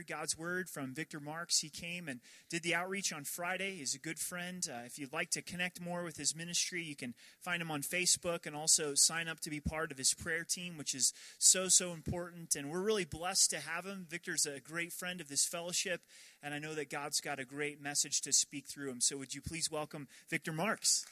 God's Word from Victor Marks. He came and did the outreach on Friday. He's a good friend. If you'd like to connect more with his ministry, you can find him on Facebook and also sign up to be part of his prayer team, which is so important. And we're really blessed to have him. Victor's a great friend of this fellowship, and I know that God's got a great message to speak through him. So would you please welcome Victor Marks?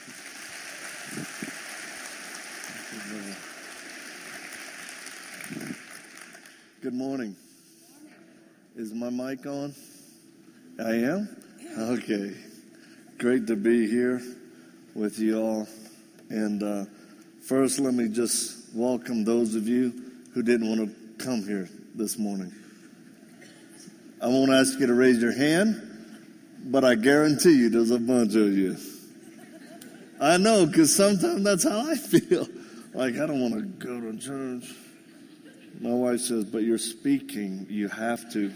Good morning. Is my mic on? I am? Okay. Great to be here with you all. And first, let me just welcome those of you who didn't want to come here this morning. I won't ask you to raise your hand, but I guarantee you there's a bunch of you. I know, because sometimes that's how I feel. Like, I don't want to go to church. My wife says, but you're speaking, you have to.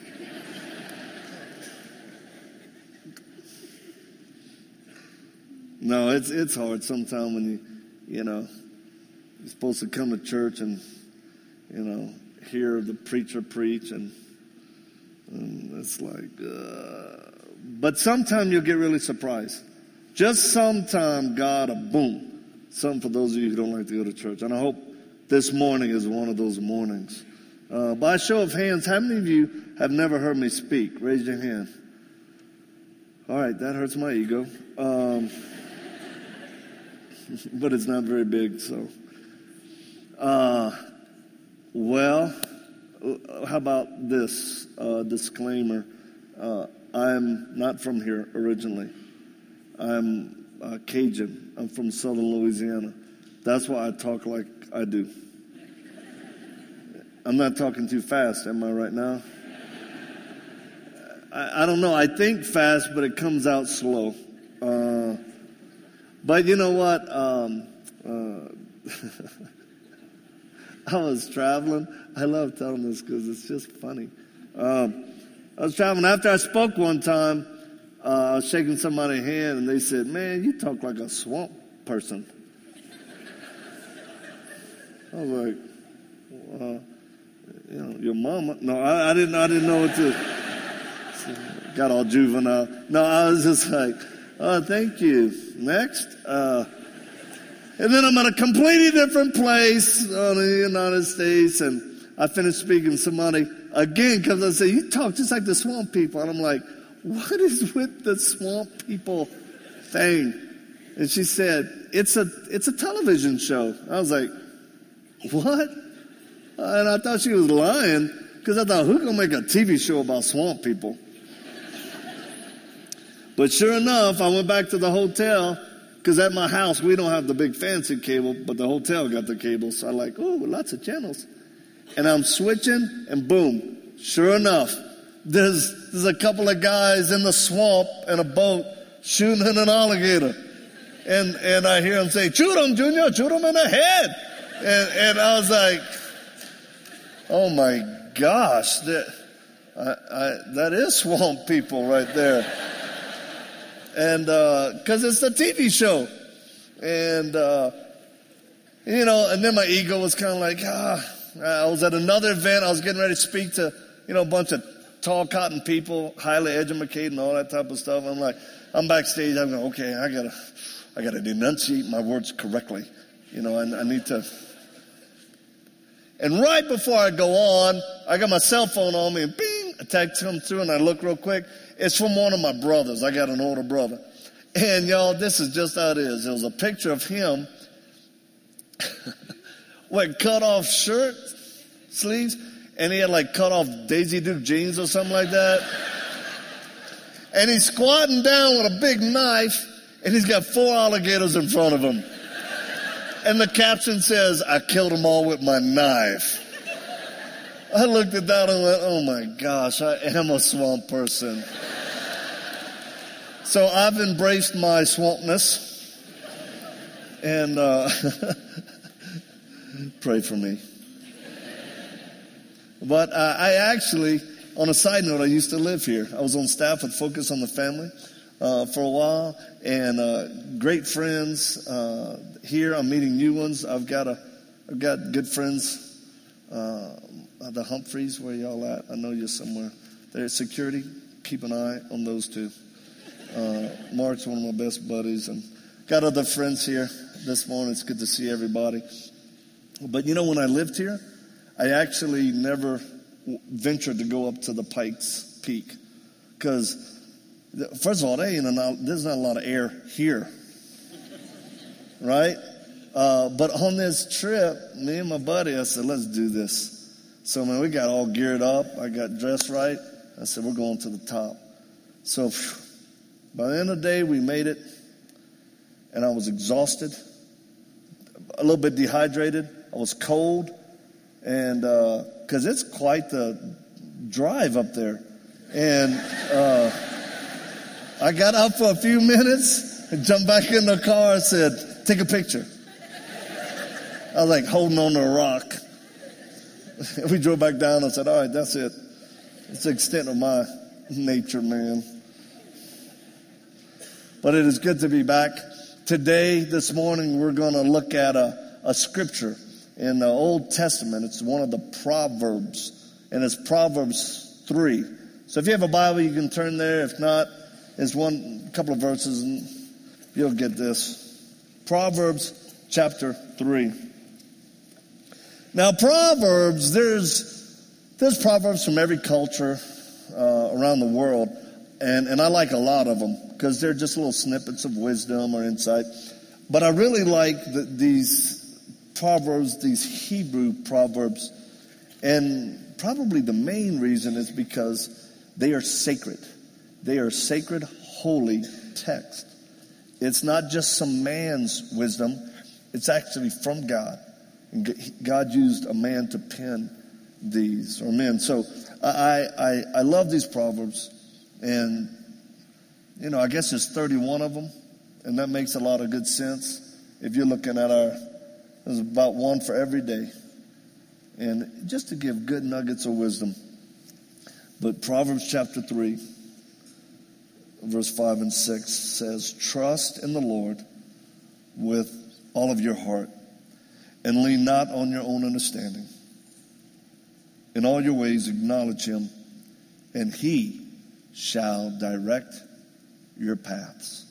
No, it's hard sometimes when you're supposed to come to church and, hear the preacher preach and it's like, but sometimes you'll get really surprised. Just sometime God, boom, something for those of you who don't like to go to church. And I hope this morning is one of those mornings. By a show of hands, how many of you have never heard me speak? Raise your hand. All right, that hurts my ego. But it's not very big, so. Well, how about this disclaimer? I'm not from here originally. I'm Cajun. I'm from southern Louisiana. That's why I talk like I do. I'm not talking too fast, am I right now? I don't know. I think fast, but it comes out slow. But you know what? I was traveling. I love telling this because it's just funny. I was traveling. After I spoke one time, I was shaking somebody's hand, and they said, "Man, you talk like a swamp person." I was like, your mama. No, I didn't know what to. Got all juvenile. No, I was just like, oh, thank you. Next. And then I'm at a completely different place in the United States, and I finished speaking to somebody again because I said, you talk just like the swamp people. And I'm like, what is with the swamp people thing? And she said, it's a television show. I was like, what? And I thought she was lying because I thought, who's going to make a TV show about swamp people? But sure enough, I went back to the hotel because at my house, we don't have the big fancy cable, but the hotel got the cable. So I'm like, oh, lots of channels. And I'm switching and boom, sure enough, there's a couple of guys in the swamp in a boat shooting at an alligator. And I hear them say, shoot him, Junior, shoot him in the head. And I was like, oh my gosh, that is swamp people right there. And, cause it's a TV show. And, and then my ego was kind of like, I was at another event. I was getting ready to speak to, a bunch of tall cotton people, highly educated and all that type of stuff. I'm like, I'm backstage. I'm going, okay, I gotta enunciate my words correctly. I need to. And right before I go on, I got my cell phone on me and bing, a text comes through and I look real quick. It's from one of my brothers. I got an older brother. And y'all, this is just how it is. It was a picture of him with cut off shirt sleeves, and he had like cut off Daisy Duke jeans or something like that. And he's squatting down with a big knife, and he's got 4 alligators in front of him. And the caption says, I killed them all with my knife. I looked at that and went, oh my gosh, I am a swamp person. So I've embraced my swampness. And pray for me. But I actually, on a side note, I used to live here. I was on staff with Focus on the Family for a while. And great friends here. I'm meeting new ones. I've got good friends. The Humphreys, where y'all at? I know you're somewhere. Their security, keep an eye on those two. Mark's one of my best buddies, and got other friends here this morning. It's good to see everybody. But you know, when I lived here, I actually never ventured to go up to the Pikes Peak because, first of all, there's not a lot of air here, right? But on this trip, me and my buddy, I said, let's do this. So, man, we got all geared up. I got dressed right. I said, we're going to the top. So, by the end of the day, we made it, and I was exhausted, a little bit dehydrated. I was cold, and because it's quite the drive up there. And I got out for a few minutes and jumped back in the car and said, take a picture. I was like holding on to a rock. We drove back down and said, all right, that's it. It's the extent of my nature, man. But it is good to be back. Today, this morning, we're going to look at a scripture in the Old Testament. It's one of the Proverbs, and it's Proverbs 3. So if you have a Bible, you can turn there. If not, there's a couple of verses, and you'll get this. Proverbs chapter 3. Now, Proverbs, there's Proverbs from every culture around the world, and I like a lot of them because they're just little snippets of wisdom or insight. But I really like these Proverbs, these Hebrew Proverbs, and probably the main reason is because they are sacred. They are sacred, holy text. It's not just some man's wisdom. It's actually from God. And God used a man to pen these, or men. So I love these Proverbs, and you know, I guess there's 31 of them, and that makes a lot of good sense. If you're looking at there's about one for every day, and just to give good nuggets of wisdom. But Proverbs chapter 3, verse 5 and 6 says, trust in the Lord with all of your heart, and lean not on your own understanding. In all your ways acknowledge him, and he shall direct your paths.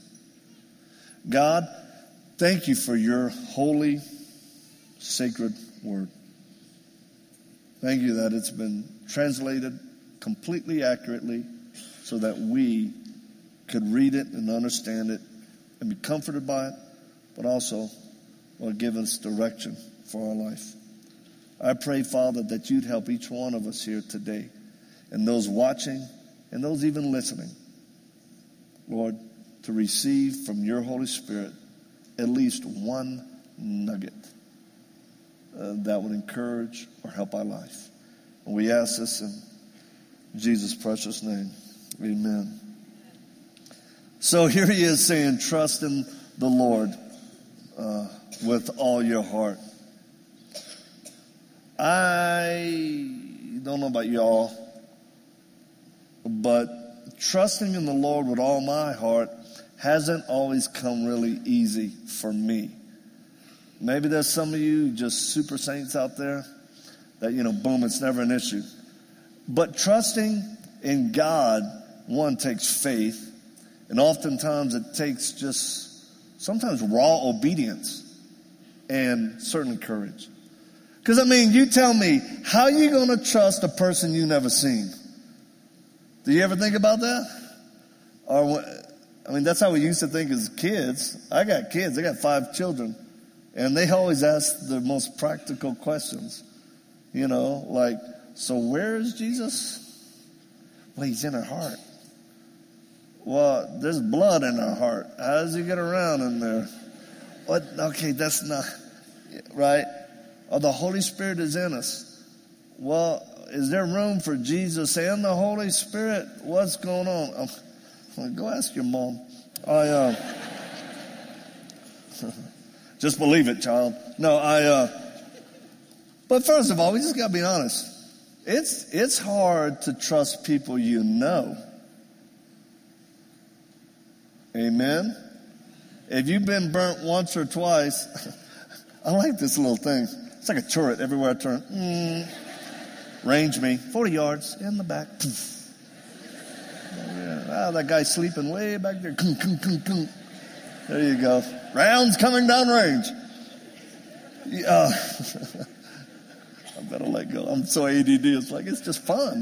God, thank you for your holy, sacred word. Thank you that it's been translated completely accurately so that we could read it and understand it and be comforted by it, but also give us direction for our life. I pray, Father, that you'd help each one of us here today, and those watching and those even listening, Lord, to receive from your Holy Spirit at least one nugget that would encourage or help our life. And we ask this in Jesus' precious name. Amen. So here he is saying, trust in the Lord with all your heart. I don't know about y'all, but trusting in the Lord with all my heart hasn't always come really easy for me. Maybe there's some of you just super saints out there that, boom, it's never an issue. But trusting in God, one, takes faith, and oftentimes it takes just sometimes raw obedience and certainly courage. Because, you tell me, how are you going to trust a person you never seen? Do you ever think about that? Or, that's how we used to think as kids. I got kids. I got 5 children. And they always ask the most practical questions. Like, so where is Jesus? Well, he's in our heart. Well, there's blood in our heart. How does he get around in there? What? Okay, that's not, right? Oh, the Holy Spirit is in us. Well, is there room for Jesus and the Holy Spirit? What's going on? Go ask your mom. Just believe it, child. No, but first of all, we just got to be honest. It's hard to trust people you know. Amen? If you've been burnt once or twice, I like this little thing. It's like a turret everywhere I turn. Range me. 40 yards in the back. That guy's sleeping way back there. There you go. Rounds coming down range. I better let go. I'm so ADD. It's like, it's just fun.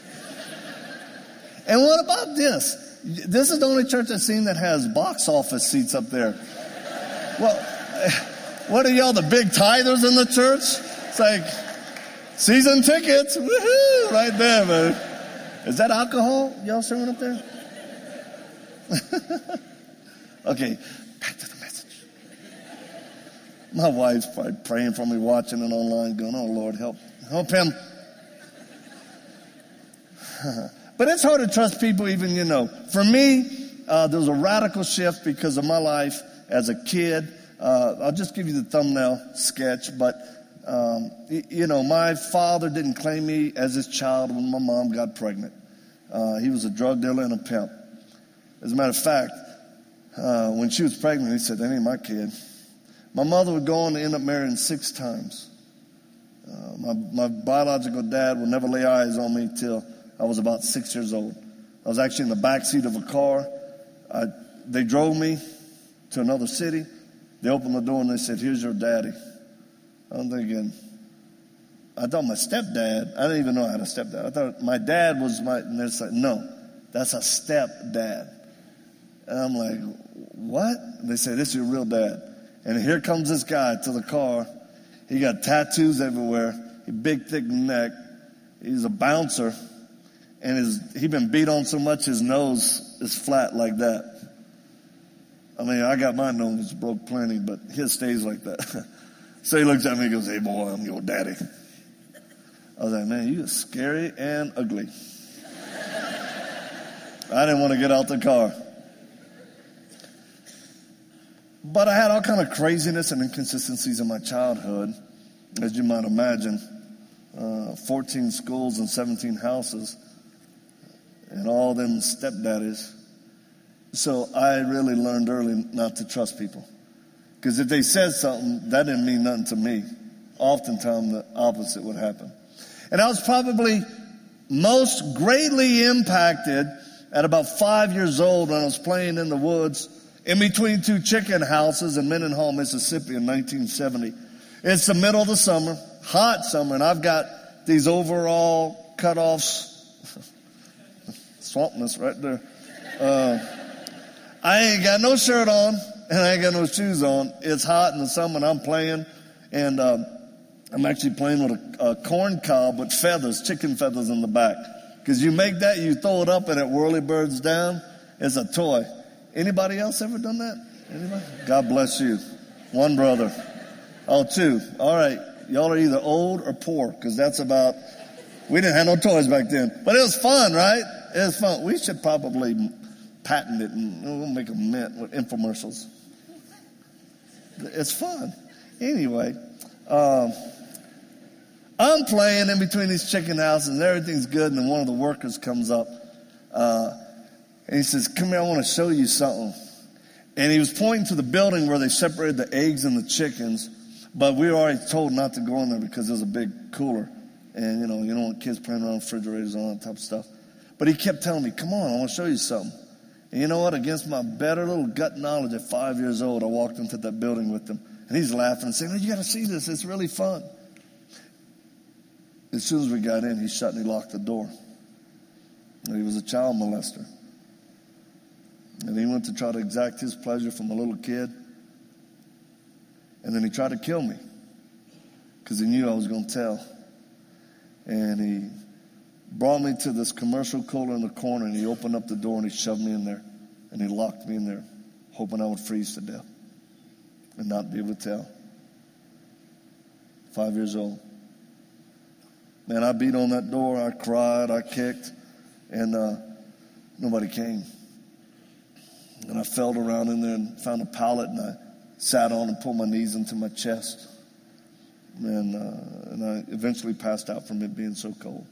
And what about this? This is the only church I've seen that has box office seats up there. Well, what are y'all, the big tithers in the church? It's like, season tickets. Woohoo! Right there, man. Is that alcohol y'all serving up there? Okay, back to the message. My wife's probably praying for me, watching it online, going, oh, Lord, help him. But it's hard to trust people even, For me, there was a radical shift because of my life as a kid. I'll just give you the thumbnail sketch, but, my father didn't claim me as his child when my mom got pregnant. He was a drug dealer and a pimp. As a matter of fact, when she was pregnant, he said, that ain't my kid. My mother would go on to end up marrying 6 times. My biological dad would never lay eyes on me till I was about 6 years old. I was actually in the back seat of a car. They drove me to another city. They opened the door and they said, here's your daddy. I'm thinking, I thought my stepdad, I didn't even know I had a stepdad. I thought my dad was and they're like, no, that's a stepdad. And I'm like, what? And they say, this is your real dad. And here comes this guy to the car. He got tattoos everywhere, a big thick neck. He's a bouncer. And he'd been beat on so much his nose is flat like that. I mean, I got my nose broke plenty, but his stays like that. So he looks at me and goes, hey, boy, I'm your daddy. I was like, man, you are scary and ugly. I didn't want to get out the car. But I had all kind of craziness and inconsistencies in my childhood, as you might imagine. 14 schools and 17 houses, and all them stepdaddies. So I really learned early not to trust people. Because if they said something, that didn't mean nothing to me. Oftentimes the opposite would happen. And I was probably most greatly impacted at about 5 years old when I was playing in the woods in between 2 chicken houses in Mendenhall, Mississippi in 1970. It's the middle of the summer, hot summer, and I've got these overall cutoffs. Swampness right there. I ain't got no shirt on, and I ain't got no shoes on. It's hot in the summer, and I'm playing, and I'm actually playing with a corn cob with feathers, chicken feathers in the back. Because you make that, you throw it up, and it whirly-birds down. It's a toy. Anybody else ever done that? Anybody? God bless you. 1 brother. Oh, 2. All right. Y'all are either old or poor, because that's about, we didn't have no toys back then. But it was fun, right? It was fun. We should probably patent it and we'll make a mint with infomercials. It's fun. Anyway, I'm playing in between these chicken houses and everything's good, and then one of the workers comes up and he says, come here, I want to show you something. And he was pointing to the building where they separated the eggs and the chickens, but we were already told not to go in there because there's a big cooler. And, you don't want kids playing around refrigerators and all that type of stuff. But he kept telling me, come on, I want to show you something. And you know what? Against my better little gut knowledge at 5 years old, I walked into that building with him. And he's laughing and saying, oh, you got to see this. It's really fun. As soon as we got in, he shut and he locked the door. And he was a child molester. And he went to try to exact his pleasure from a little kid. And then he tried to kill me because he knew I was going to tell. And he brought me to this commercial cooler in the corner, and he opened up the door and he shoved me in there. And he locked me in there, hoping I would freeze to death and not be able to tell. 5 years old. Man, I beat on that door. I cried. I kicked. And nobody came. And I felt around in there and found a pallet, and I sat on and pulled my knees into my chest. And I eventually passed out from it being so cold.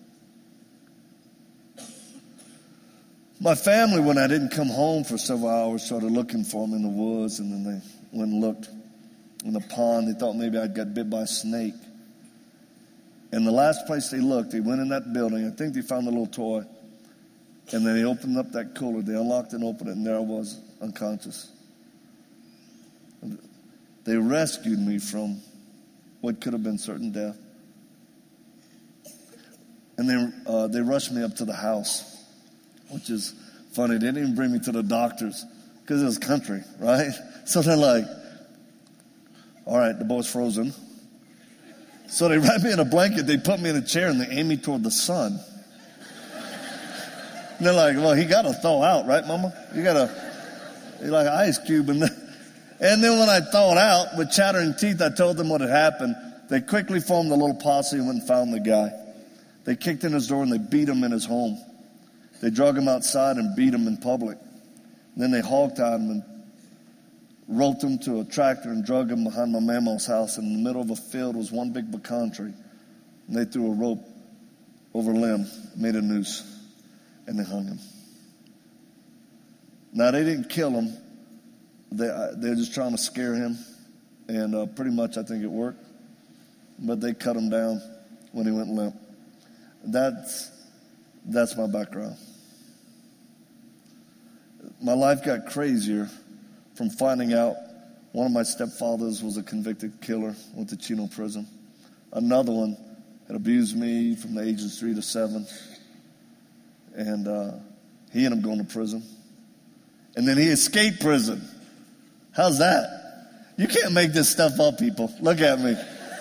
My family, when I didn't come home for several hours, started looking for him in the woods, and then they went and looked in the pond. They thought maybe I'd got bit by a snake. And the last place they looked, they went in that building. I think they found a little toy. And then they opened up that cooler. They unlocked and opened it, and there I was, unconscious. They rescued me from what could have been certain death. And they rushed me up to the house, which is funny. They didn't even bring me to the doctors because it was country, right? So they're like, all right, the boy's frozen. So they wrapped me in a blanket, they put me in a chair, and they aimed me toward the sun. And they're like, well, he got to thaw out, right, Mama? You're like an ice cube. And then when I thawed out, with chattering teeth, I told them what had happened. They quickly formed a little posse and went and found the guy. They kicked in his door and they beat him in his home. They drug him outside and beat him in public. And then they hog-tied him and roped him to a tractor and drug him behind my mamma's house. And in the middle of a field was one big pecan tree. And they threw a rope over a limb, made a noose, and they hung him. Now, they didn't kill him. They were just trying to scare him. And pretty much I think it worked. But they cut him down when he went limp. That's my background. My life got crazier from finding out one of my stepfathers was a convicted killer, went to Chino prison. Another one had abused me from the ages 3 to 7. And he ended up going to prison. And then he escaped prison. How's that? You can't make this stuff up, people. Look at me.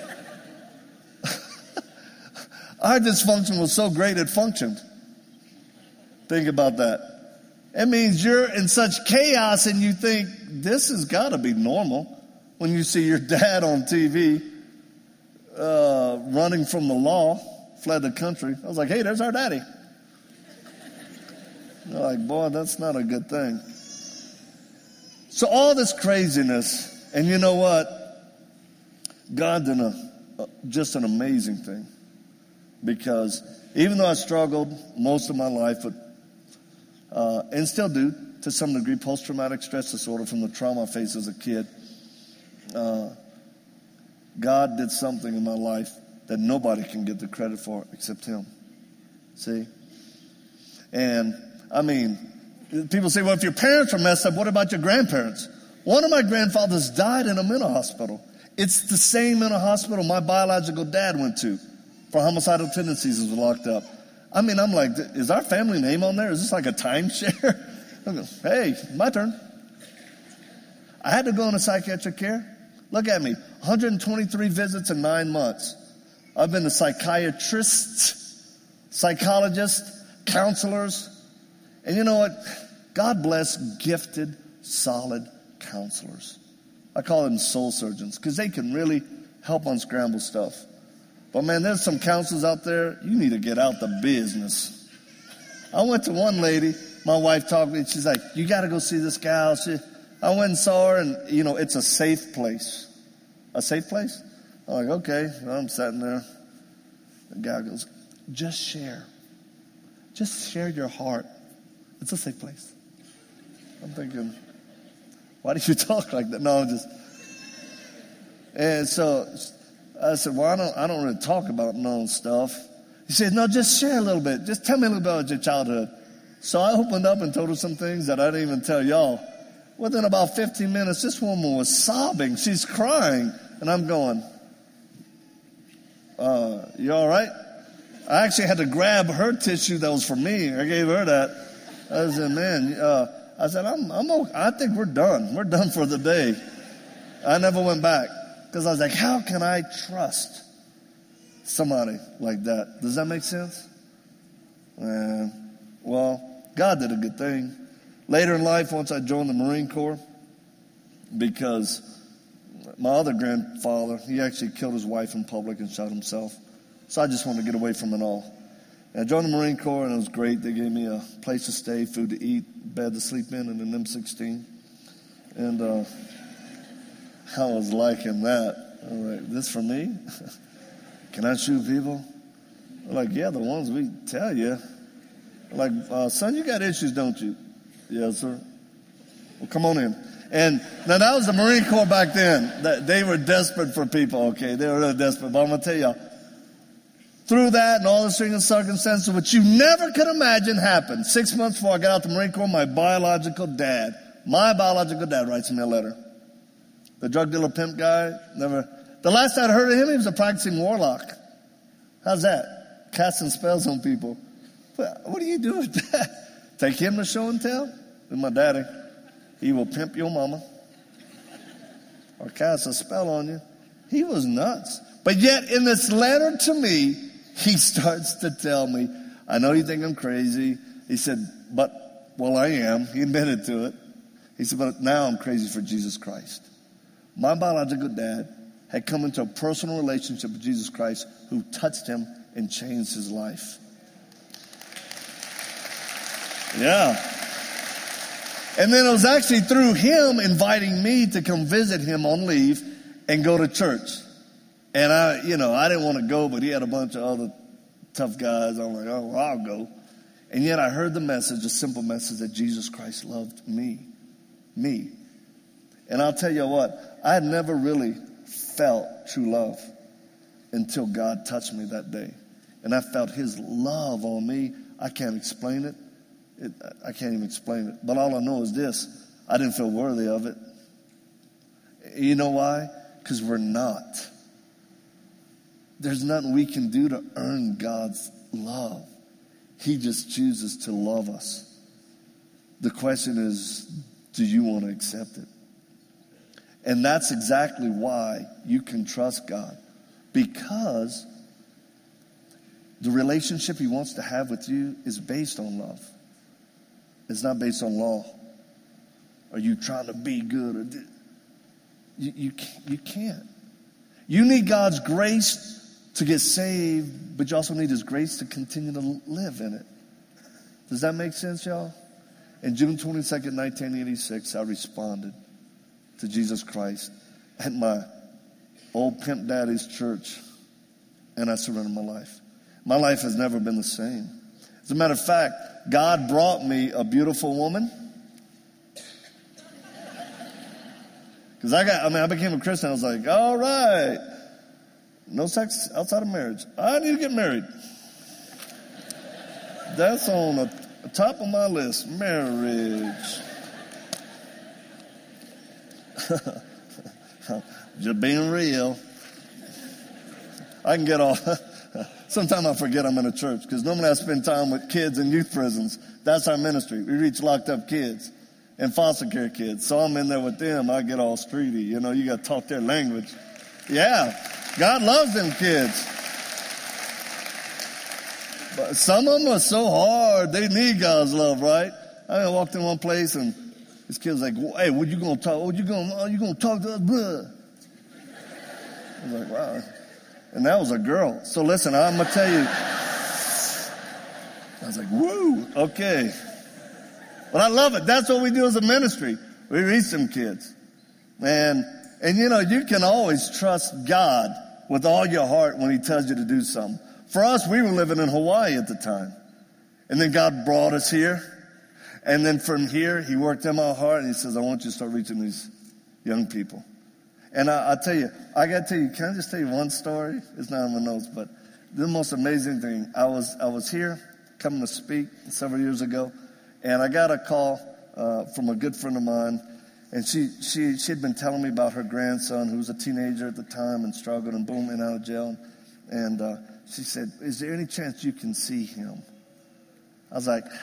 Our dysfunction was so great it functioned. Think about that. It means you're in such chaos and you think, this has got to be normal. When you see your dad on TV running from the law, fled the country. I was like, hey, there's our daddy. They're like, boy, that's not a good thing. So all this craziness, and you know what? God did just an amazing thing. Because even though I struggled most of my life with, and still do to some degree, post-traumatic stress disorder from the trauma I faced as a kid, God did something in my life that nobody can get the credit for except Him. See? And, I mean, people say, well, if your parents are messed up, what about your grandparents? One of my grandfathers died in a mental hospital. It's the same mental hospital my biological dad went to for homicidal tendencies and was locked up. I mean, I'm like, is our family name on there? Is this like a timeshare? I go, hey, my turn. I had to go into psychiatric care. Look at me, 123 visits in 9 months. I've been to psychiatrists, psychologists, counselors. And you know what? God bless gifted, solid counselors. I call them soul surgeons because they can really help unscramble stuff. But man, there's some counselors out there, you need to get out the business. I went to one lady, my wife talked to me, she's like, you got to go see this gal. I went and saw her, and you know, it's a safe place. A safe place? I'm like, okay. Well, I'm sitting there. The guy goes, just share. Just share your heart. It's a safe place. I'm thinking, why do you talk like that? No, I'm just. And so I said, well, I don't really talk about known stuff. He said, no, just share a little bit. Just tell me a little bit about your childhood. So I opened up and told her some things that I didn't even tell y'all. Within about 15 minutes, this woman was sobbing. She's crying. And I'm going, you all right? I actually had to grab her tissue that was for me. I gave her that. I said, man, I think we're done. We're done for the day. I never went back. Because I was like, how can I trust somebody like that? Does that make sense? Well, God did a good thing. Later in life, once I joined the Marine Corps, because my other grandfather, he actually killed his wife in public and shot himself. So I just wanted to get away from it all. And I joined the Marine Corps, and it was great. They gave me a place to stay, food to eat, bed to sleep in, and an M16. And I was liking that. I was like, this for me? Can I shoot people? They're like, yeah, the ones we tell you. Like, son, you got issues, don't you? Yes, sir. Well, come on in. And now that was the Marine Corps back then. They were desperate for people, okay? They were really desperate. But I'm going to tell you, through that and all the string of circumstances, which you never could imagine happened. 6 months before I got out the Marine Corps, my biological dad writes me a letter. The drug dealer pimp guy, the last I'd heard of him, he was a practicing warlock. How's that? Casting spells on people. What do you do with that? Take him to show and tell? With my daddy. He will pimp your mama or cast a spell on you. He was nuts. But yet in this letter to me, he starts to tell me, I know you think I'm crazy. He said, well, I am. He admitted to it. He said, but now I'm crazy for Jesus Christ. My biological dad had come into a personal relationship with Jesus Christ, who touched him and changed his life. Yeah. And then it was actually through him inviting me to come visit him on leave and go to church. And I didn't want to go, but he had a bunch of other tough guys. I'm like, oh, well, I'll go. And yet I heard the message, a simple message that Jesus Christ loved me. And I'll tell you what, I had never really felt true love until God touched me that day. And I felt his love on me. I can't explain it. I can't even explain it. But all I know is this. I didn't feel worthy of it. You know why? Because we're not. There's nothing we can do to earn God's love. He just chooses to love us. The question is, do you want to accept it? And that's exactly why you can trust God. Because the relationship he wants to have with you is based on love. It's not based on law. Are you trying to be good? You can't. You need God's grace to get saved, but you also need his grace to continue to live in it. Does that make sense, y'all? And June 22nd, 1986, I responded to Jesus Christ at my old pimp daddy's church, and I surrendered my life. My life has never been the same. As a matter of fact, God brought me a beautiful woman. Because I became a Christian. I was like, all right, no sex outside of marriage. I need to get married. That's on the top of my list, marriage. Just being real. I can get off. Sometimes I forget I'm in a church because normally I spend time with kids in youth prisons. That's our ministry. We reach locked up kids and foster care kids. So I'm in there with them. I get all streety. You got to talk their language. Yeah, God loves them kids. But some of them are so hard. They need God's love, right? I walked in one place and this kid was like, hey, what you going to talk? What you going to talk to us, bro? I was like, wow. And that was a girl. So listen, I'm going to tell you. I was like, woo, okay. But I love it. That's what we do as a ministry. We reach some kids. And you can always trust God with all your heart when he tells you to do something. For us, we were living in Hawaii at the time. And then God brought us here. And then from here, he worked in my heart and he says, I want you to start reaching these young people. And I tell you, I got to tell you, can I just tell you one story? It's not in my notes, but the most amazing thing. I was here coming to speak several years ago, and I got a call from a good friend of mine, and she'd been telling me about her grandson who was a teenager at the time and struggled and boom, in and out of jail. And she said, is there any chance you can see him? I was like,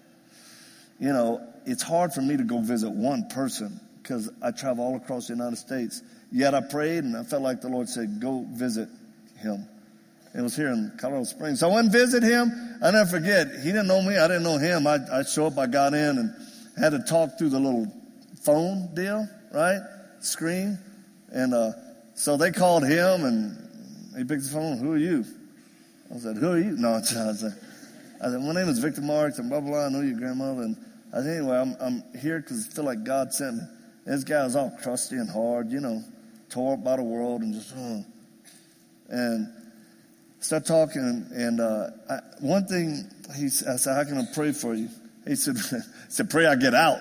it's hard for me to go visit one person because I travel all across the United States. Yet I prayed and I felt like the Lord said, go visit him. It was here in Colorado Springs. So I went and visit him. I never forget. He didn't know me. I didn't know him. I show up, I got in and had to talk through the little phone deal, right? Screen. And so they called him and he picked the phone. Who are you? I said, who are you? No, I said, my name is Victor Marks and blah, blah, blah. I know your grandmother. And I said, anyway, I'm here because I feel like God sent me. And this guy was all crusty and hard, tore up by the world and just, and start talking. And one thing, I said, how can I pray for you? He said, pray I get out.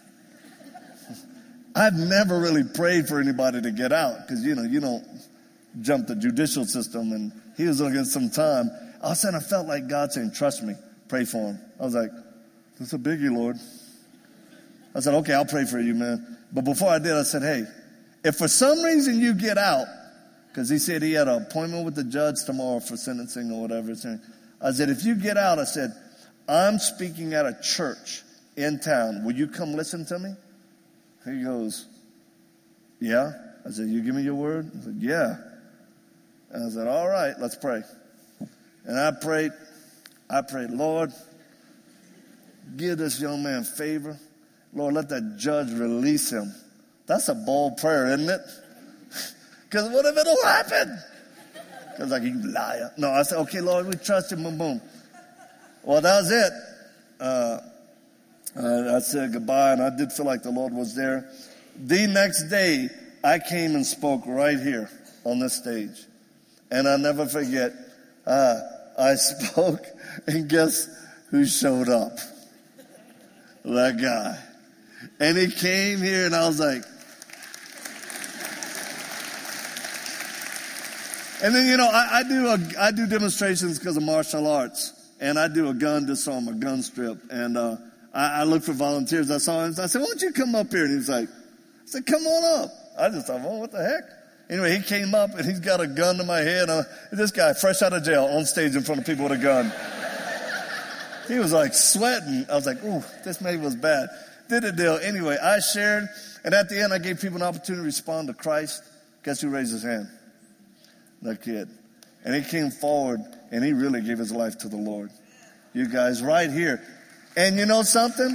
I've never really prayed for anybody to get out because, you don't jump the judicial system. And he was looking at some time. All of a sudden, I felt like God saying, trust me, pray for him. I was like, it's a biggie, Lord. I said, okay, I'll pray for you, man. But before I did, I said, hey, if for some reason you get out, because he said he had an appointment with the judge tomorrow for sentencing or whatever. I said, if you get out, I said, I'm speaking at a church in town. Will you come listen to me? He goes, yeah. I said, you give me your word? I said, yeah. And I said, all right, let's pray. And I prayed, Lord, give this young man favor. Lord, let that judge release him. That's a bold prayer, isn't it? Because what if it'll happen? Because like, you liar. No, I said, okay, Lord, we trust him, boom, boom. Well, that was it. I said goodbye, and I did feel like the Lord was there. The next day, I came and spoke right here on this stage. And I'll never forget, I spoke, and guess who showed up? That guy. And he came here, and I was like, and then, I do demonstrations because of martial arts. And I do a gun disarm, a gun strip. And I look for volunteers. I saw him. I said, why don't you come up here? And he was like, I said, come on up. I just thought, well, what the heck? Anyway, he came up, and he's got a gun to my head. This guy, fresh out of jail, on stage in front of people with a gun. He was like sweating. I was like, ooh, this maybe was bad. Did a deal. Anyway, I shared. And at the end, I gave people an opportunity to respond to Christ. Guess who raised his hand? That kid. And he came forward, and he really gave his life to the Lord. You guys right here. And you know something?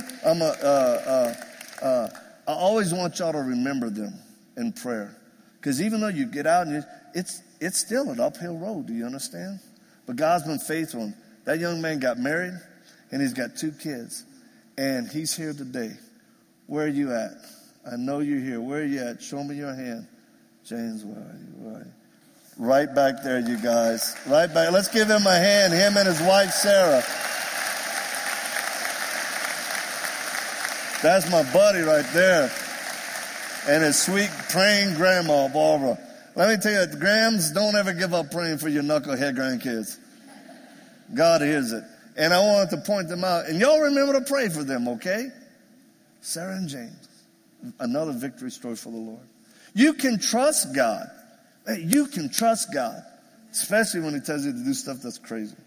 I always want y'all to remember them in prayer. Because even though you get out, and it's still an uphill road, do you understand? But God's been faithful. That young man got married, and he's got 2 kids. And he's here today. Where are you at? I know you're here. Where are you at? Show me your hand. James, where are you? Where are you? Right back there, you guys. Right back. Let's give him a hand, him and his wife, Sarah. That's my buddy right there. And his sweet praying grandma, Barbara. Let me tell you, Grams, don't ever give up praying for your knucklehead grandkids. God hears it. And I wanted to point them out. And y'all remember to pray for them, okay? Sarah and James. Another victory story for the Lord. You can trust God. Hey, you can trust God. Especially when he tells you to do stuff that's crazy.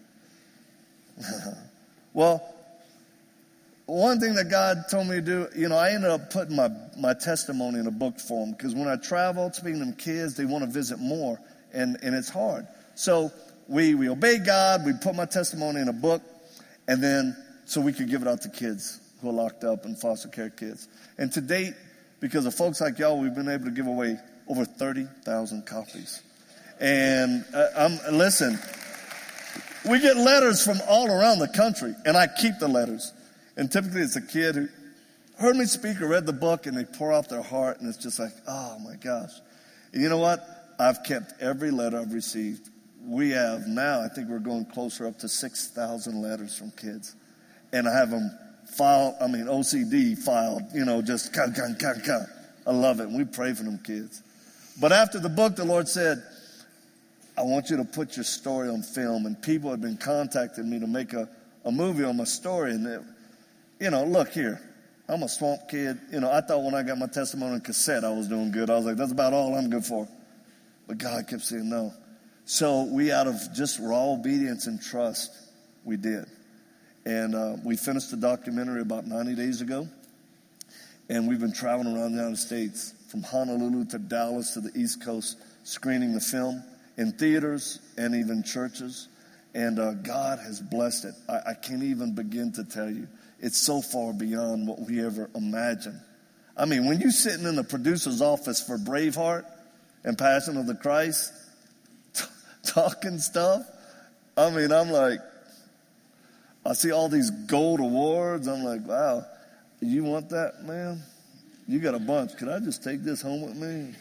Well, one thing that God told me to do, I ended up putting my testimony in a book form. Because when I travel, speaking to them kids, they want to visit more. And it's hard. So we obey God. We put my testimony in a book. And then so we could give it out to kids who are locked up and foster care kids. And to date, because of folks like y'all, we've been able to give away over 30,000 copies. And listen, we get letters from all around the country. And I keep the letters. And typically it's a kid who heard me speak or read the book, and they pour out their heart, and it's just like, oh my gosh. And you know what? I've kept every letter I've received. We have now, I think we're going closer up to 6,000 letters from kids. And I have them filed, OCD filed, just cut. I love it. And we pray for them kids. But after the book, the Lord said, I want you to put your story on film. And people have been contacting me to make a movie on my story. And look here, I'm a swamp kid. I thought when I got my testimony on cassette, I was doing good. I was like, that's about all I'm good for. But God kept saying no. So we, out of just raw obedience and trust, we did. And we finished the documentary about 90 days ago. And we've been traveling around the United States, from Honolulu to Dallas to the East Coast, screening the film in theaters and even churches. And God has blessed it. I can't even begin to tell you. It's so far beyond what we ever imagined. When you're sitting in the producer's office for Braveheart and Passion of the Christ, talking stuff, I'm like, I see all these gold awards. I'm like, wow, you want that, man? You got a bunch. Could I just take this home with me?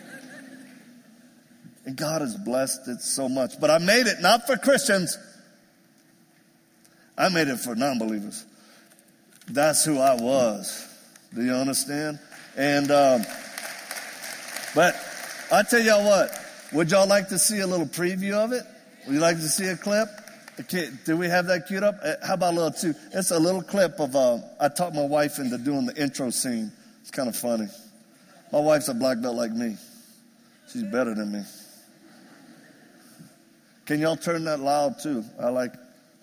And God has blessed it so much. But I made it not for Christians. I made it for non-believers. That's who I was. Do you understand? And, but I tell y'all what, would y'all like to see a little preview of it? Would you like to see a clip? Okay, do we have that queued up? How about a little too? It's a little clip of, I talked my wife into doing the intro scene. It's kind of funny. My wife's a black belt like me. She's better than me. Can y'all turn that loud too? I like.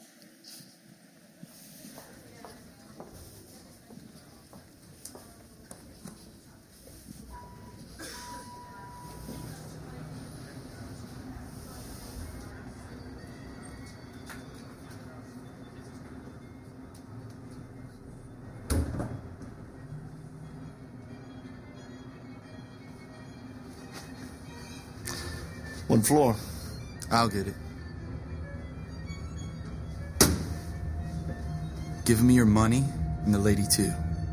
One floor. I'll get it. Give me your money and the lady too.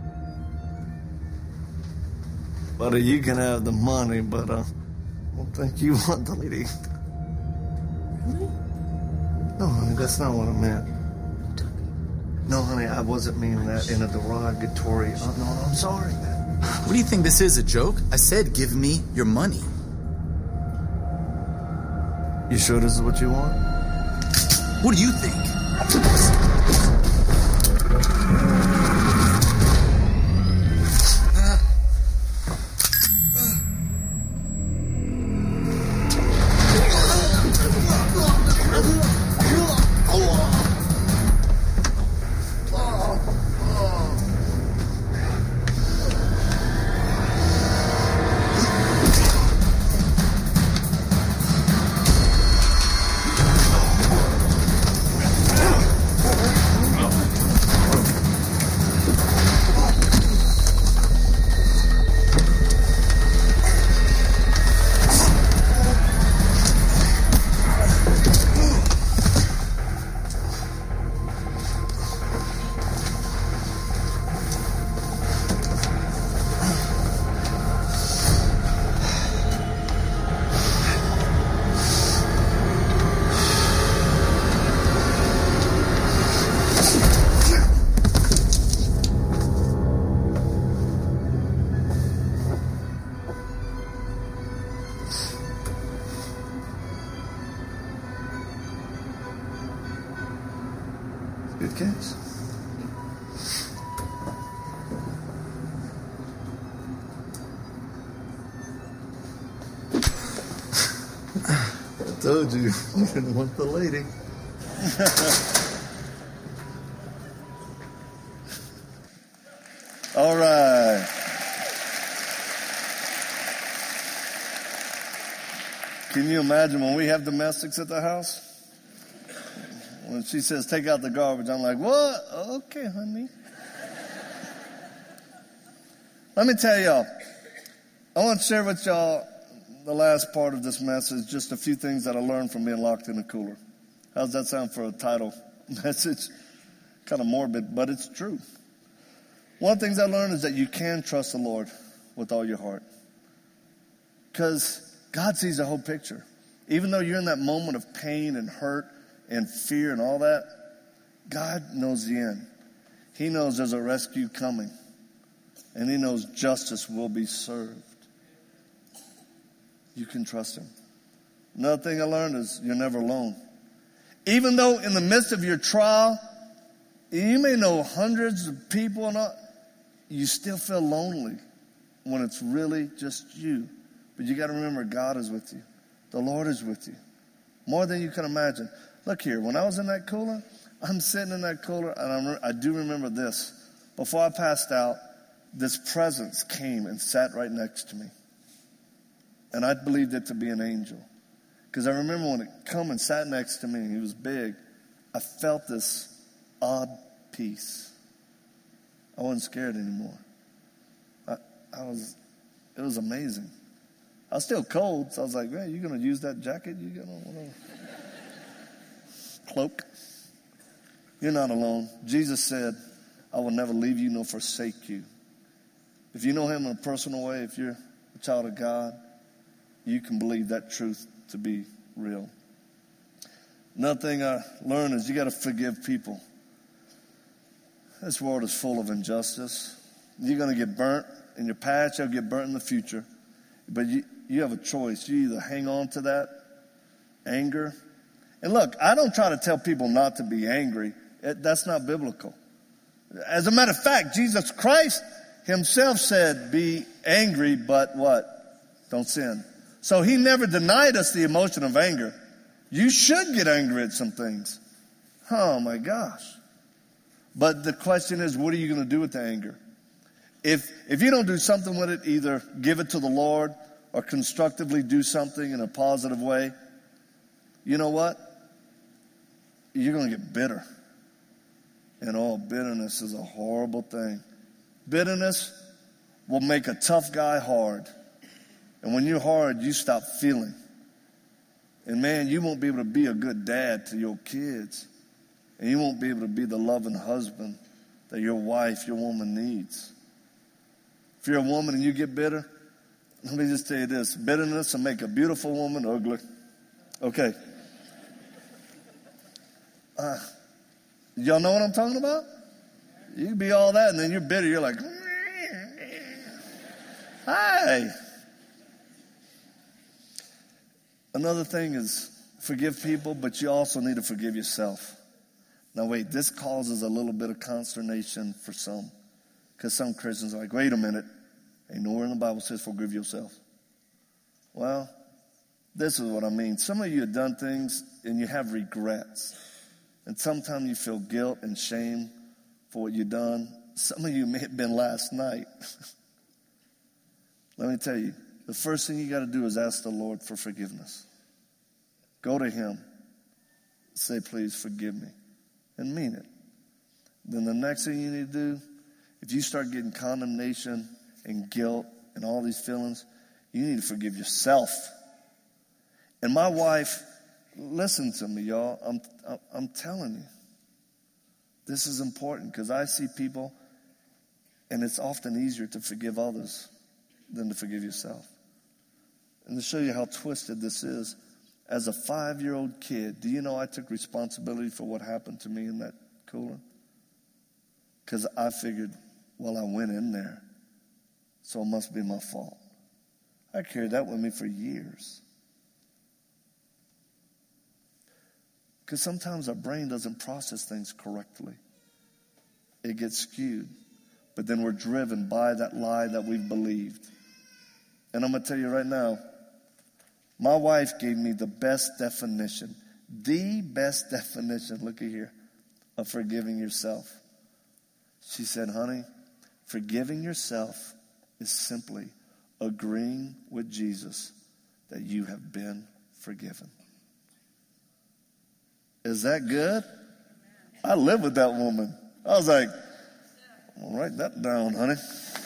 Buddy, you can have the money, but I don't think you want the lady. Really? No, honey, that's not what I meant. No, honey, I wasn't meaning that in a derogatory. No, I'm sorry. What do you think this is, a joke? I said give me your money. You sure this is what you want? What do you think? Good case. I told you, you didn't want the lady. All right. Can you imagine when we have domestics at the house? When she says, take out the garbage, I'm like, what? Okay, honey. Let me tell y'all, I want to share with y'all the last part of this message, just a few things that I learned from being locked in a cooler. How's that sound for a title message? Kind of morbid, but it's true. One of the things I learned is that you can trust the Lord with all your heart. Because God sees the whole picture. Even though you're in that moment of pain and hurt and fear and all that, God knows the end. He knows there's a rescue coming. And He knows justice will be served. You can trust Him. Another thing I learned is you're never alone. Even though in the midst of your trial, you may know hundreds of people and all, you still feel lonely when it's really just you. But you got to remember, God is with you. The Lord is with you. More than you can imagine. Look here, when I was in that cooler, I'm sitting in that cooler, and I do remember this. Before I passed out, this presence came and sat right next to me. And I believed it to be an angel. Because I remember when it come and sat next to me, and he was big, I felt this odd peace. I wasn't scared anymore. It was amazing. I was still cold, so I was like, man, you going to use that jacket? You going to cloak? You're not alone. Jesus said, I will never leave you nor forsake you. If you know Him in a personal way, if you're a child of God, you can believe that truth to be real. Another thing I learned is you got to forgive people. This world is full of injustice. You're going to get burnt in your past. You'll get burnt in the future. But you have a choice. You either hang on to that anger And look, I don't try to tell people not to be angry. That's not biblical. As a matter of fact, Jesus Christ himself said, be angry, but what? Don't sin. So he never denied us the emotion of anger. You should get angry at some things. Oh my gosh. But the question is, what are you going to do with the anger? If you don't do something with it, either give it to the Lord or constructively do something in a positive way, you know what? You're going to get bitter. And bitterness is a horrible thing. Bitterness will make a tough guy hard. And when you're hard, you stop feeling. And man, you won't be able to be a good dad to your kids. And you won't be able to be the loving husband that your wife, your woman needs. If you're a woman and you get bitter, let me just tell you this. Bitterness will make a beautiful woman ugly. Okay. Y'all know what I'm talking about? You can be all that and then you're bitter. You're like, hi. Another thing is forgive people, but you also need to forgive yourself. Now wait, this causes a little bit of consternation for some. Because some Christians are like, wait a minute. Ain't nowhere in the Bible says forgive yourself. Well, this is what I mean. Some of you have done things and you have regrets. And sometimes you feel guilt and shame for what you've done. Some of you may have been last night. Let me tell you, the first thing you got to do is ask the Lord for forgiveness. Go to him. Say, please forgive me. And mean it. Then the next thing you need to do, if you start getting condemnation and guilt and all these feelings, you need to forgive yourself. And my wife, listen to me, y'all. I'm telling you. This is important because I see people, and it's often easier to forgive others than to forgive yourself. And to show you how twisted this is, as a 5-year-old kid, do you know I took responsibility for what happened to me in that cooler? Because I figured, well, I went in there, so it must be my fault. I carried that with me for years. Because sometimes our brain doesn't process things correctly. It gets skewed. But then we're driven by that lie that we've believed. And I'm going to tell you right now, my wife gave me the best definition, look at here, of forgiving yourself. She said, honey, forgiving yourself is simply agreeing with Jesus that you have been forgiven. Is that good? I live with that woman. I was like, I'll write that down, honey.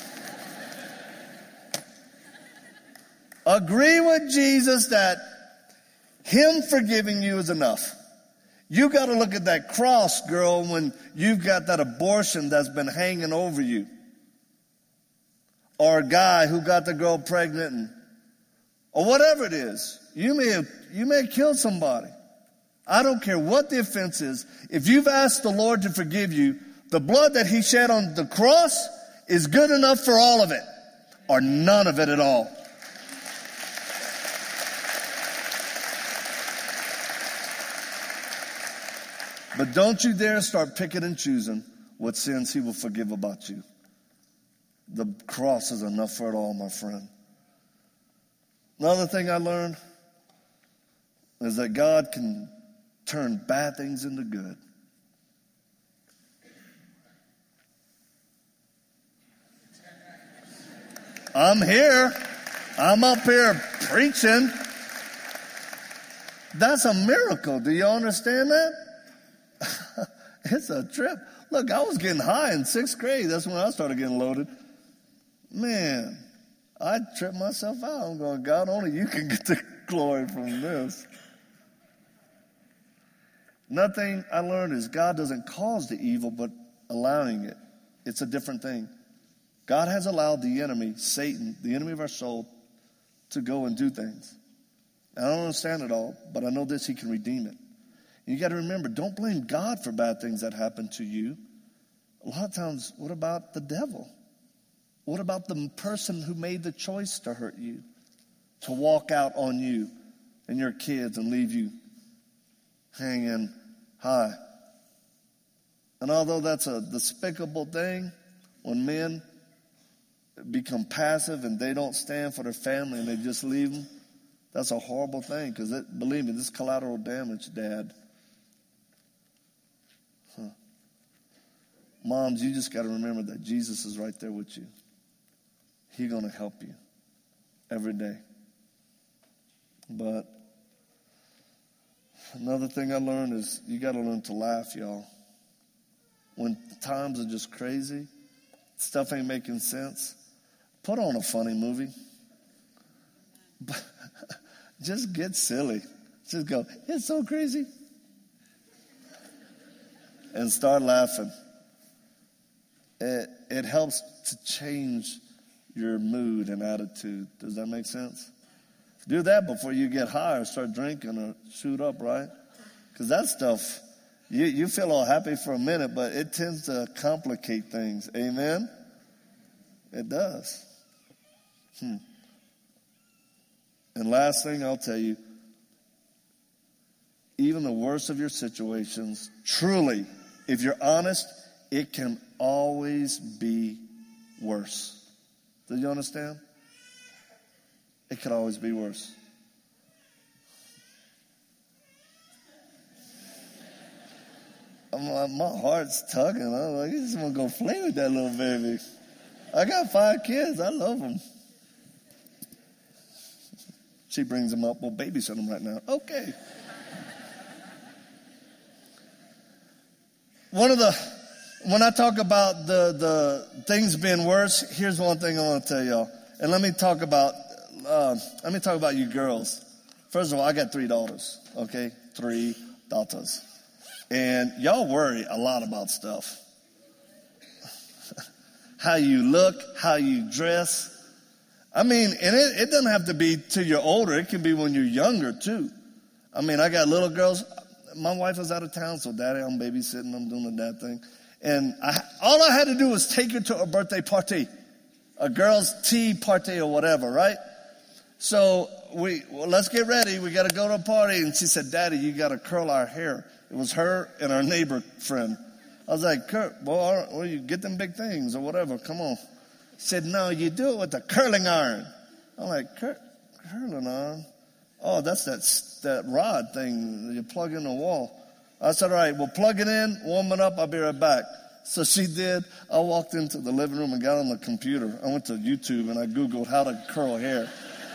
Agree with Jesus that him forgiving you is enough. You got to look at that cross, girl, when you've got that abortion that's been hanging over you. Or a guy who got the girl pregnant, or whatever it is. You may have killed somebody. I don't care what the offense is. If you've asked the Lord to forgive you, the blood that he shed on the cross is good enough for all of it, or none of it at all. But don't you dare start picking and choosing what sins he will forgive about you. The cross is enough for it all, my friend. Another thing I learned is that God can turn bad things into good. I'm here. I'm up here preaching. That's a miracle. Do you understand that? It's a trip. Look, I was getting high in 6th grade. That's when I started getting loaded. Man, I tripped myself out. I'm going, God, only you can get the glory from this. Another thing I learned is God doesn't cause the evil, but allowing it. It's a different thing. God has allowed the enemy, Satan, the enemy of our soul, to go and do things. I don't understand it all, but I know this, he can redeem it. You got to remember, don't blame God for bad things that happen to you. A lot of times, what about the devil? What about the person who made the choice to hurt you, to walk out on you and your kids and leave you hanging high. And although that's a despicable thing, when men become passive and they don't stand for their family and they just leave them, that's a horrible thing, because believe me, this is collateral damage, Dad. Moms, you just got to remember that Jesus is right there with you. He's going to help you every day. But another thing I learned is you got to learn to laugh, y'all. When times are just crazy, stuff ain't making sense, put on a funny movie. Just get silly. Just go, it's so crazy. And start laughing. It helps to change your mood and attitude. Does that make sense? Do that before you get high or start drinking or shoot up, right? Because that stuff, you feel all happy for a minute, but it tends to complicate things. Amen? It does. And last thing I'll tell you, even the worst of your situations, truly, if you're honest, it can always be worse. Do you understand? It could always be worse. My heart's tugging. I'm like, I just want to go play with that little baby. I got 5 kids. I love them. She brings them up. We'll babysit them right now. Okay. When I talk about the things being worse, here's one thing I want to tell y'all. And let me talk about you girls. First of all, I got 3 daughters. Okay, 3 daughters. And y'all worry a lot about stuff. How you look, how you dress. I mean, and it doesn't have to be till you're older. It can be when you're younger, too. I mean, I got little girls. My wife was out of town, so Daddy, I'm babysitting. I'm doing the dad thing. And all I had to do was take her to a birthday party, a girl's tea party or whatever, right? So let's get ready. We got to go to a party. And she said, Daddy, you got to curl our hair. It was her and our neighbor friend. I was like, Kurt, boy, well, you get them big things or whatever. Come on. She said, no, you do it with the curling iron. I'm like, curling iron? Oh, that's that rod thing that you plug in the wall. I said, all right, we'll plug it in, warm it up, I'll be right back. So she did. I walked into the living room and got on the computer. I went to YouTube and I Googled how to curl hair.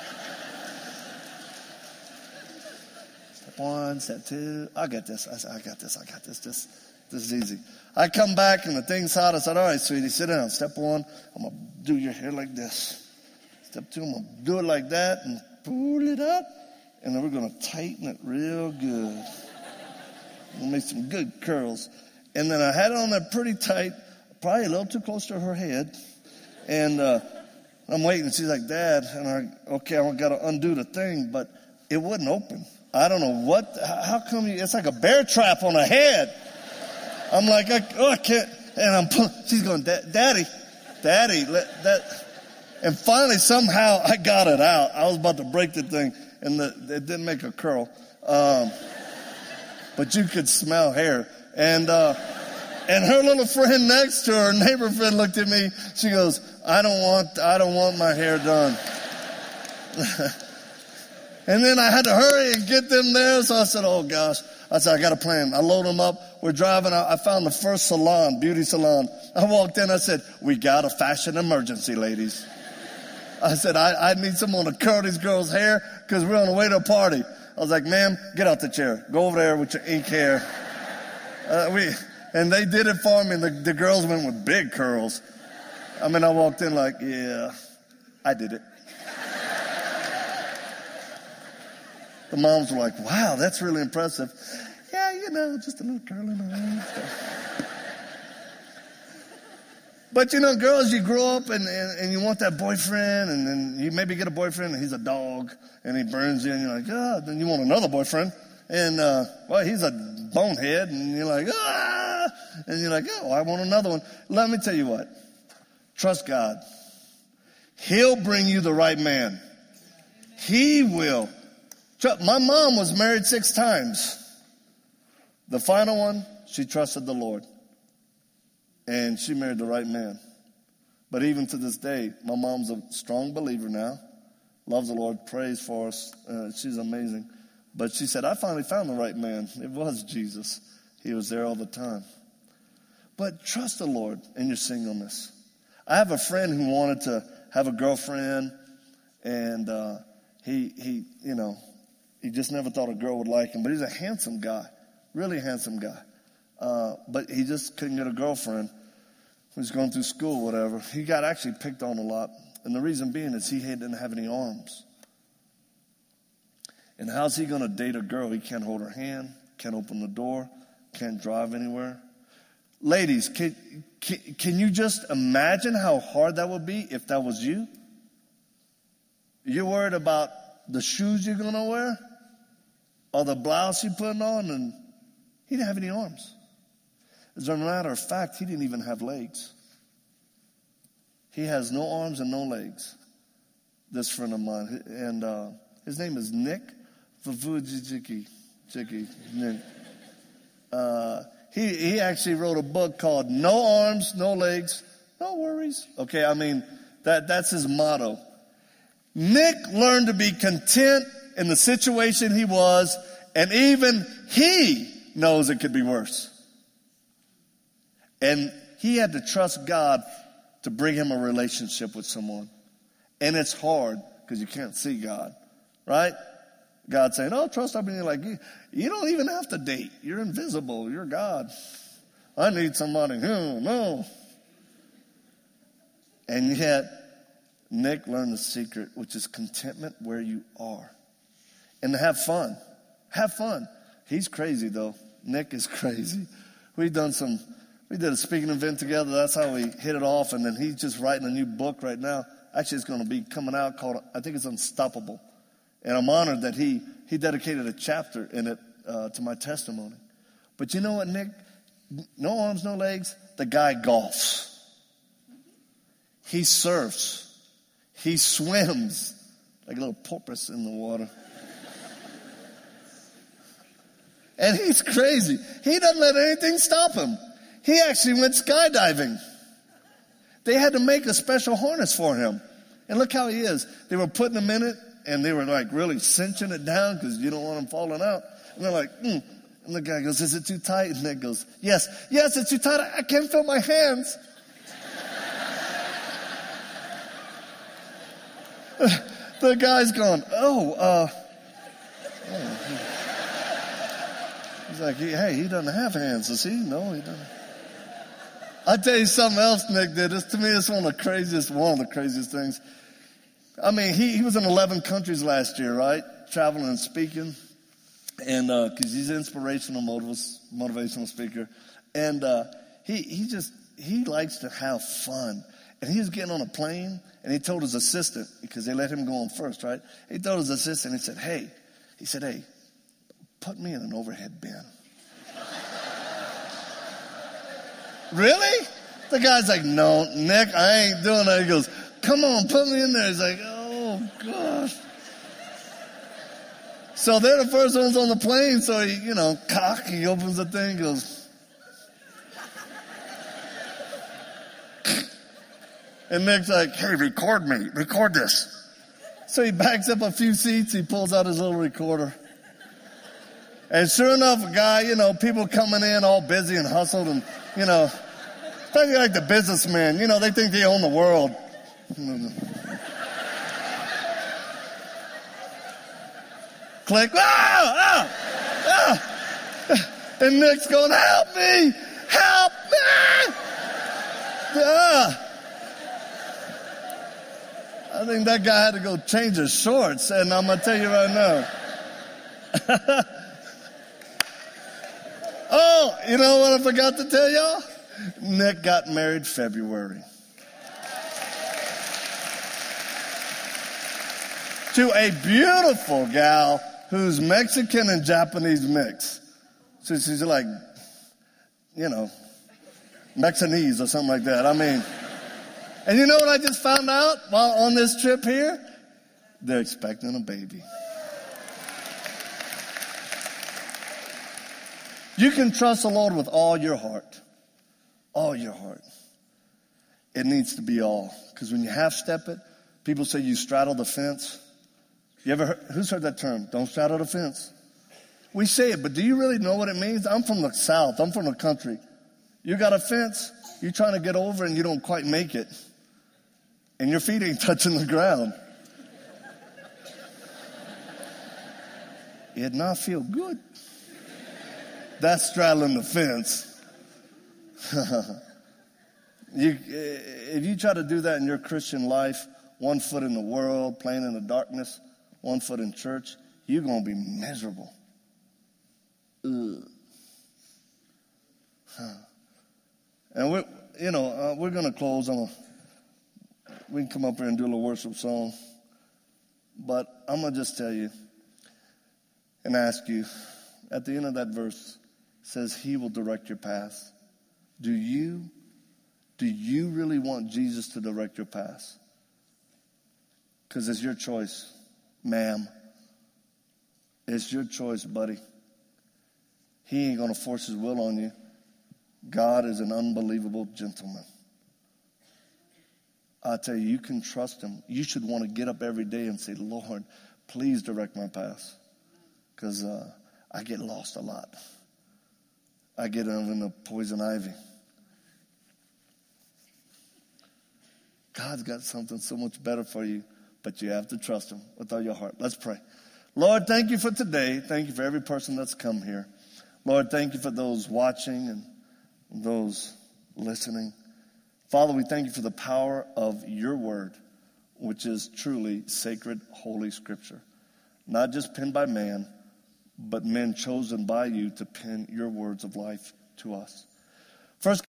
Step 1, step 2. I got this. I said, I got this. This is easy. I come back and the thing's hot. I said, all right, sweetie, sit down. Step 1, I'm going to do your hair like this. Step 2, I'm going to do it like that and pull it up. And then we're going to tighten it real good. We'll make some good curls. And then I had it on there pretty tight, probably a little too close to her head. And I'm waiting. She's like, Dad. And I got to undo the thing, but it wouldn't open. I don't know how come it's like a bear trap on her head. I'm like, I can't. And she's going, Daddy, let that. And finally, somehow, I got it out. I was about to break the thing, and it didn't make a curl. But you could smell hair. And her little friend next to her, neighbor friend, looked at me. She goes, I don't want my hair done. And then I had to hurry and get them there. So I said, oh gosh. I said, I got a plan. I load them up. We're driving out. I found the first salon, beauty salon. I walked in. I said, we got a fashion emergency, ladies. I said, I need someone to curl these girls' hair because we're on the way to a party. I was like, ma'am, get out the chair. Go over there with your ink hair. And they did it for me. The girls went with big curls. I mean, I walked in like, yeah, I did it. The moms were like, wow, that's really impressive. Yeah, just a little curling around. But girls, you grow up and you want that boyfriend, and then you maybe get a boyfriend and he's a dog and he burns you, and you're like, oh, then you want another boyfriend. And, he's a bonehead, and you're like, ah, and you're like, oh, I want another one. Let me tell you what. Trust God. He'll bring you the right man. He will. My mom was married 6 times. The final one, she trusted the Lord. And she married the right man. But even to this day, my mom's a strong believer now. Loves the Lord, prays for us. She's amazing. But she said, I finally found the right man. It was Jesus. He was there all the time. But trust the Lord in your singleness. I have a friend who wanted to have a girlfriend, and he just never thought a girl would like him. But he's a handsome guy, really handsome guy. But he just couldn't get a girlfriend. He was going through school, whatever. He got actually picked on a lot. And the reason being is he didn't have any arms. And how's he going to date a girl? He can't hold her hand, can't open the door, can't drive anywhere. Ladies, can you just imagine how hard that would be if that was you? You're worried about the shoes you're going to wear or the blouse you're putting on, and he didn't have any arms. As a matter of fact, he didn't even have legs. He has no arms and no legs, this friend of mine. And his name is Nick Vavujicki. Nick. He actually wrote a book called No Arms, No Legs, No Worries. Okay, I mean, that's his motto. Nick learned to be content in the situation he was, and even he knows it could be worse. And he had to trust God to bring him a relationship with someone. And it's hard because you can't see God, right? God saying, oh, trust me. You're like, you don't even have to date. You're invisible. You're God. I need somebody. No. And yet, Nick learned the secret, which is contentment where you are. And to have fun. Have fun. He's crazy, though. Nick is crazy. We did a speaking event together. That's how we hit it off. And then he's just writing a new book right now. Actually, it's going to be coming out called, I think it's Unstoppable. And I'm honored that he dedicated a chapter in it to my testimony. But you know what, Nick? No arms, no legs. The guy golfs. He surfs. He swims like a little porpoise in the water. And he's crazy. He doesn't let anything stop him. He actually went skydiving. They had to make a special harness for him. And look how he is. They were putting him in it, and they were like really cinching it down because you don't want him falling out. And they're like, And the guy goes, is it too tight? And Nick goes, yes, it's too tight. I can't feel my hands. The guy's going, He's like, hey, he doesn't have hands, does he? No, he doesn't. I'll tell you something else Nick did. To me, it's one of the craziest things. I mean, he was in 11 countries last year, right? Traveling and speaking. And, cause he's an inspirational motivational speaker. And, he likes to have fun. And he was getting on a plane and he told his assistant, because they let him go on first, right? He told his assistant, he said, hey, put me in an overhead bin. Really? The guy's like, no, Nick, I ain't doing that. He goes, come on, put me in there. He's like, oh, gosh. So they're the first ones on the plane. So he opens the thing, goes. And Nick's like, hey, record this. So he backs up a few seats. He pulls out his little recorder. And sure enough, a guy, people coming in all busy and hustled and, especially like the businessmen, they think they own the world. Click. And Nick's going, help me. I think that guy had to go change his shorts, and I'm going to tell you right now. Oh, you know what I forgot to tell y'all? Nick got married February. To a beautiful gal who's Mexican and Japanese mix. So she's like, Mexanese or something like that. I mean, and you know what I just found out while on this trip here? They're expecting a baby. You can trust the Lord with all your heart. All your heart. It needs to be all. Because when you half-step it, people say you straddle the fence. Who's heard that term? Don't straddle the fence. We say it, but do you really know what it means? I'm from the South. I'm from the country. You got a fence, you're trying to get over and you don't quite make it. And your feet ain't touching the ground. It not feel good. That's straddling the fence. If you try to do that in your Christian life, one foot in the world, playing in the darkness, one foot in church, you're going to be miserable. Ugh. And we're going to close on we can come up here and do a little worship song. But I'm going to just tell you and ask you, at the end of that verse, it says he will direct your path. Do you really want Jesus to direct your path? Because it's your choice, ma'am. It's your choice, buddy. He ain't going to force his will on you. God is an unbelievable gentleman. I tell you, you can trust him. You should want to get up every day and say, Lord, please direct my path. Because I get lost a lot. I get in the poison ivy. God's got something so much better for you, but you have to trust him with all your heart. Let's pray. Lord, thank you for today. Thank you for every person that's come here. Lord, thank you for those watching and those listening. Father, we thank you for the power of your word, which is truly sacred, holy scripture. Not just penned by man, but men chosen by you to pen your words of life to us. First